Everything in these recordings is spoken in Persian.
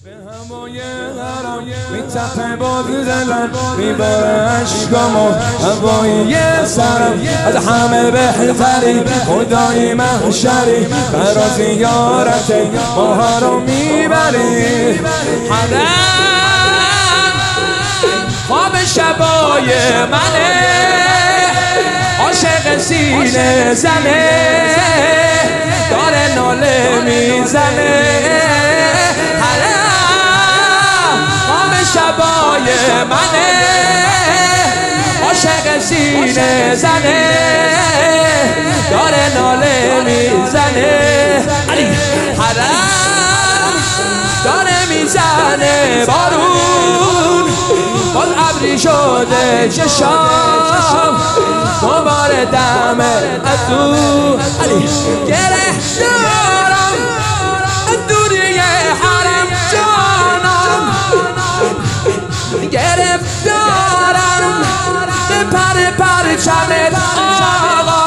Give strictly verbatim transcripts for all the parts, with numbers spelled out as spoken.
به هوای حرام میتپه باز دلم میباره عشقامو هوایی سرم از همه بهتری خدای محشری برا زیارت ماها رو میبری حرم خواب شبای منه عاشق سینه زنه داره ناله میزنه شبای منه عاشق سینه زنه داره ناله میزنه حرم داره میزنه بارون باز ابری شده چشام دوباره دم از او گره دارم دوری حرم جانم گرفتارم به پر پرچمت آقا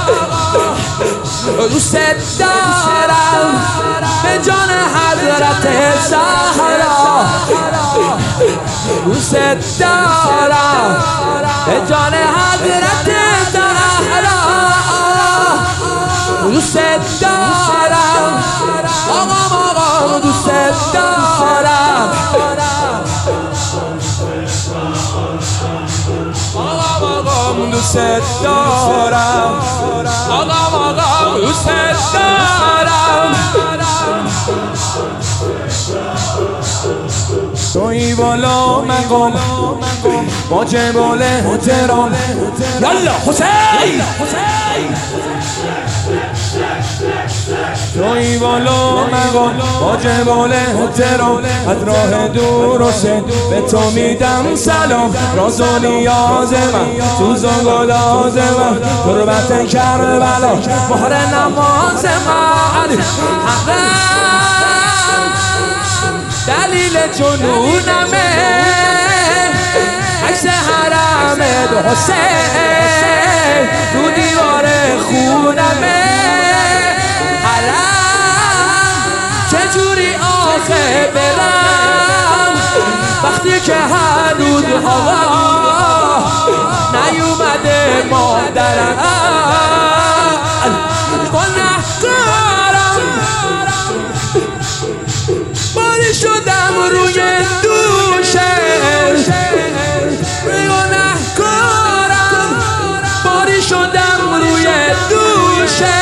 دوست دارم به جان حضرت زهرا دوست دارم به جان حضرت زهرا دوست دارم آقا آقا دوست دارم آقام آقام دوست دارم آقام آقام دوست دارم توی بالا مقام با جمال احترام یالا حسین توی بالا مقام با جمال احترام از راه دور و سن به تو میدم سلام راز و نیاز من تو زنگلاز من تربت کربلا مهر نماز من دلیل جنونمه عکس حرم دو حسین تو دیوار خونمه حرم چجوری آخه برم وقتی که هنوز هوا نیومده مادرم گناهکارم باری شدم روی دوشه گناهکارم باری شدم روی دوشه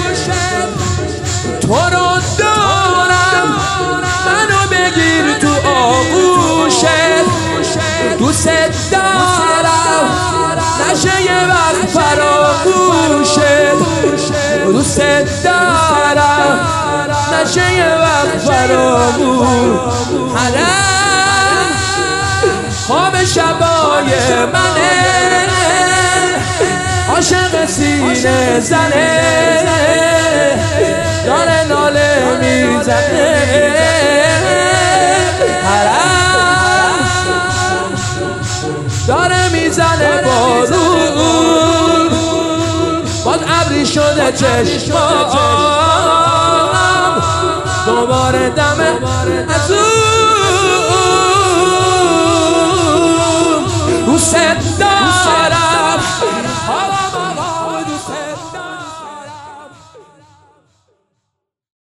تو رو دارم منو بگیر تو آغوشت دوست دارم نشه یه وقت فراموشت دوست دارم نشه یه وقت فراموش حرم خواب شبای منه عاشق سینه زنه داره ناله میزنه حرم داره میزنه بارون باز ابری شده چشمام دوباره دم